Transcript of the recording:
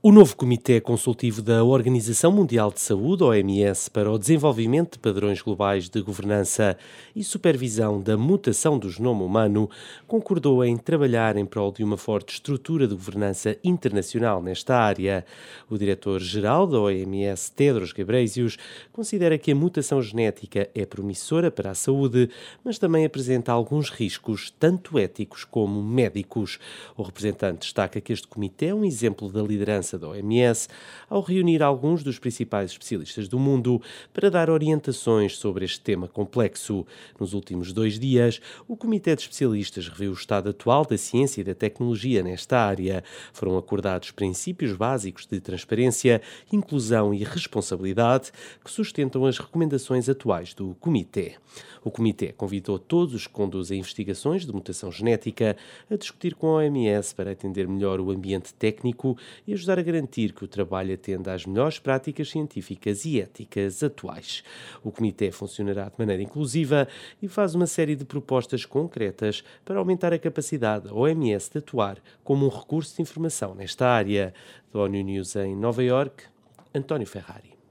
O novo Comitê Consultivo da Organização Mundial de Saúde, OMS, para o desenvolvimento de padrões globais de governança e supervisão da mutação do genoma humano, concordou em trabalhar em prol de uma forte estrutura de governança internacional nesta área. O diretor-geral da OMS, Tedros Ghebreyesus, considera que a mutação genética é promissora para a saúde, mas também apresenta alguns riscos, tanto éticos como médicos. O representante destaca que este comitê é um exemplo da liderança da OMS ao reunir alguns dos principais especialistas do mundo para dar orientações sobre este tema complexo. Nos últimos 2 dias, o Comitê de Especialistas reviu o estado atual da ciência e da tecnologia nesta área. Foram acordados princípios básicos de transparência, inclusão e responsabilidade que sustentam as recomendações atuais do Comitê. O Comitê convidou todos os que conduzem investigações de mutação genética a discutir com a OMS para atender melhor o ambiente técnico e ajudar a garantir que o trabalho atenda às melhores práticas científicas e éticas atuais. O Comitê funcionará de maneira inclusiva e faz uma série de propostas concretas para aumentar a capacidade da OMS de atuar como um recurso de informação nesta área. Da ONU News em Nova Iorque, António Ferrari.